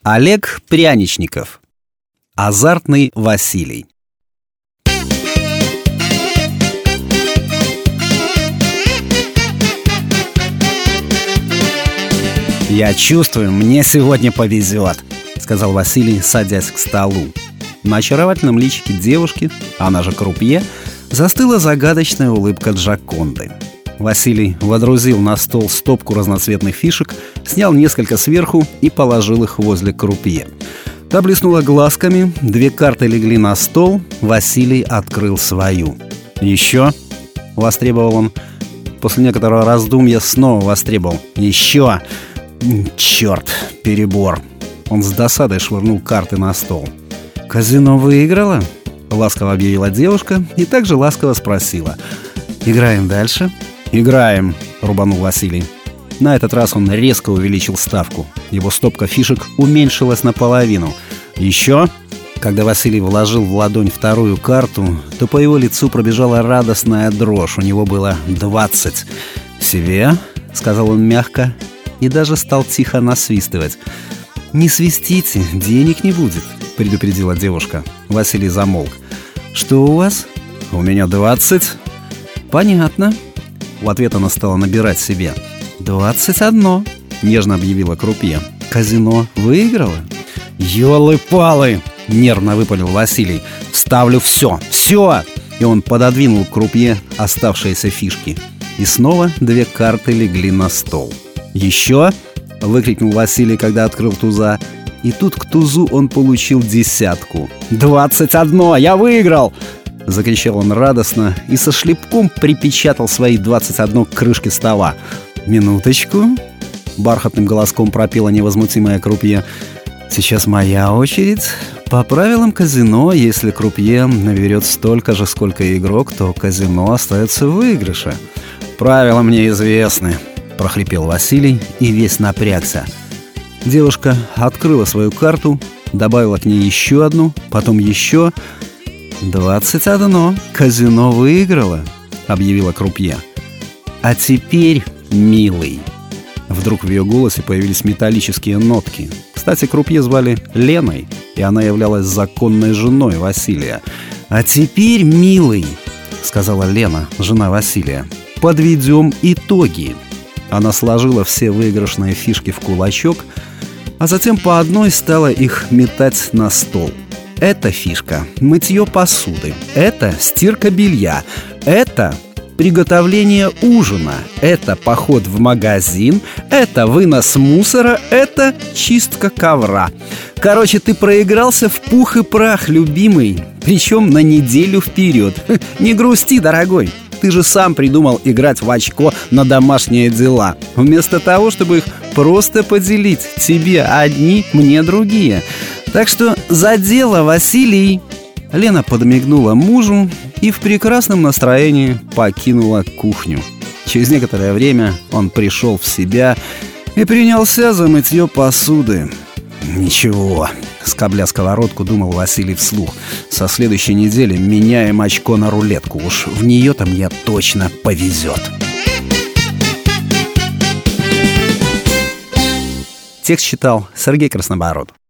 Олег Пряничников. Азартный Василий. «Я чувствую, мне сегодня повезет», — сказал Василий, садясь к столу. На очаровательном личике девушки, она же крупье, застыла загадочная улыбка Джоконды. Василий водрузил на стол стопку разноцветных фишек, снял несколько сверху и положил их возле крупье. Та блеснула глазками, 2 карты легли на стол, Василий открыл свою. «Еще?» — востребовал он. После некоторого раздумья снова востребовал. «Еще!» «Черт, перебор!» Он с досадой швырнул карты на стол. «Казино выиграла?» — ласково объявила девушка и также ласково спросила. «Играем дальше?» «Играем», — рубанул Василий. На этот раз он резко увеличил ставку. Его стопка фишек уменьшилась наполовину. «Еще?» Когда Василий вложил в ладонь вторую карту, то по его лицу пробежала радостная дрожь. У него было 20. «Себе?» — сказал он мягко и даже стал тихо насвистывать. «Не свистите, денег не будет», — предупредила девушка. Василий замолк. «Что у вас?» «У меня 20». «Понятно». В ответ она стала набирать себе. 21, нежно объявила крупье. «Казино выиграла?» «Ёлы-палы!» — нервно выпалил Василий. «Ставлю все! Все!» И он пододвинул к крупье оставшиеся фишки. И снова 2 карты легли на стол. «Еще?» — выкрикнул Василий, когда открыл туза. И тут к тузу он получил 10. «21! Я выиграл!» — закричал он радостно и со шлепком припечатал свои 21 к крышке стола. «Минуточку!» — бархатным голоском пропела невозмутимая крупье. «Сейчас моя очередь. По правилам казино, если крупье наберет столько же, сколько и игрок, то казино остается в выигрыше». «Правила мне известны», — прохрипел Василий и весь напрягся. Девушка открыла свою карту, добавила к ней еще одну, потом еще. 21. Казино выиграла», — объявила крупье. «А теперь, милый». Вдруг в ее голосе появились металлические нотки. Кстати, крупье звали Леной, и она являлась законной женой Василия. «А теперь, милый», — сказала Лена, жена Василия, — «подведем итоги». Она сложила все выигрышные фишки в кулачок, а затем по одной стала их метать на стол. Это фишка – мытье посуды, это стирка белья, это приготовление ужина, это поход в магазин, это вынос мусора, это чистка ковра. Короче, ты проигрался в пух и прах, любимый, причем на неделю вперед. Не грусти, дорогой, ты же сам придумал играть в очко на домашние дела, вместо того, чтобы их просто поделить. Тебе одни, мне другие. Так что за дело, Василий!» Лена подмигнула мужу и в прекрасном настроении покинула кухню. Через некоторое время он пришел в себя и принялся за мытье посуды. «Ничего», — скобля сковородку, думал Василий вслух. «Со следующей недели меняем очко на рулетку. Уж в нее-то мне точно повезет». Текст читал Сергей Краснобород.